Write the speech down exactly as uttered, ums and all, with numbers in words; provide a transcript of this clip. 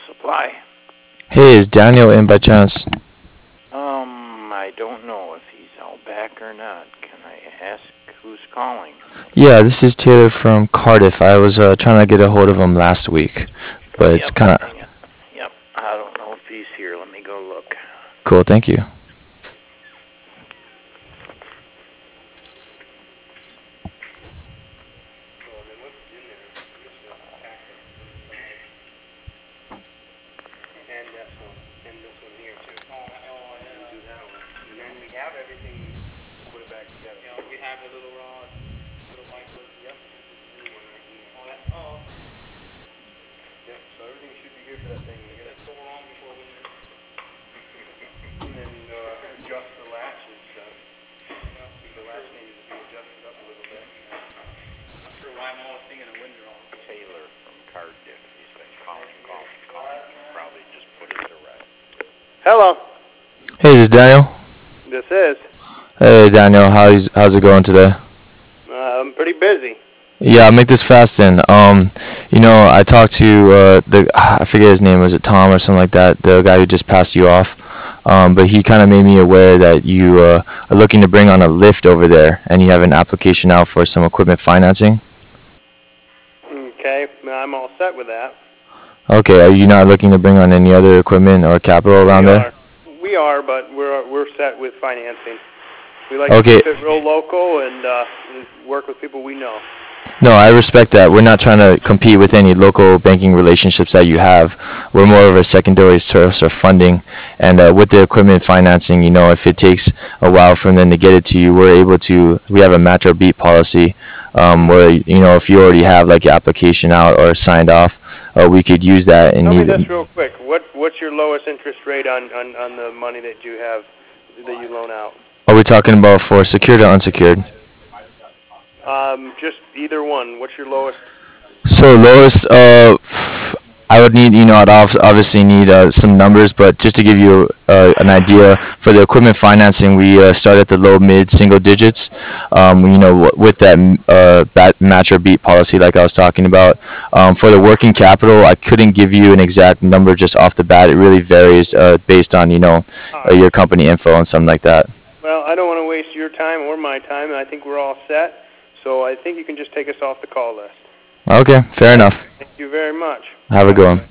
Supply. Hey, is Daniel in by chance? Um, I don't know if he's out back or not. Can I ask who's calling? Yeah, this is Taylor from Cardiff. I was uh, trying to get a hold of him last week, but it's Yep, kind of hang on. Yep, I don't know if he's here. Let me go look. cool. Thank you. Taylor from Cardiff. He's been calling, calling, calling. Probably just put it to rest. Hello, Hey, this is Daniel. this is. Hey, Daniel. How's how's it going today? Uh, I'm pretty busy. Yeah, I'll make this fast then. Um, you know, I talked to uh, the I forget his name. Was it Tom or something like that? The guy who just passed you off. Um, but he kind of made me aware that you uh, are looking to bring on a lift over there, and you have an application out for some equipment financing. Okay, I'm all set with that. Okay, are you not looking to bring on any other equipment or capital around we there? are. We are, but we're we're set with financing. We like Okay. to keep it real local and uh, work with people we know. No, I respect that. We're not trying to compete with any local banking relationships that you have. We're more of a secondary source of funding. And uh, with the equipment financing, you know, if it takes a while for them to get it to you, we're able to, we have a match or beat policy um, where, you know, if you already have like your application out or signed off, uh, we could use that. And Tell me even, this real quick. What what's your lowest interest rate on, on, on the money that you have that you loan out? are we talking about for secured or unsecured? Um, just either one. What's your lowest? So lowest, uh, I would need, you know, I'd ob- obviously need uh, some numbers, but just to give you uh, an idea, for the equipment financing, we uh, start at the low mid single digits. Um, you know, w- with that uh, bat match or beat policy, like I was talking about. Um, for the working capital, I couldn't give you an exact number just off the bat. It really varies uh, based on, you know, All uh, right. your company info and something like that. Well, I don't want to waste your time or my time, and I think we're all set. So I think you can just take us off the call list. Okay, fair enough. Thank you very much. Have a good one.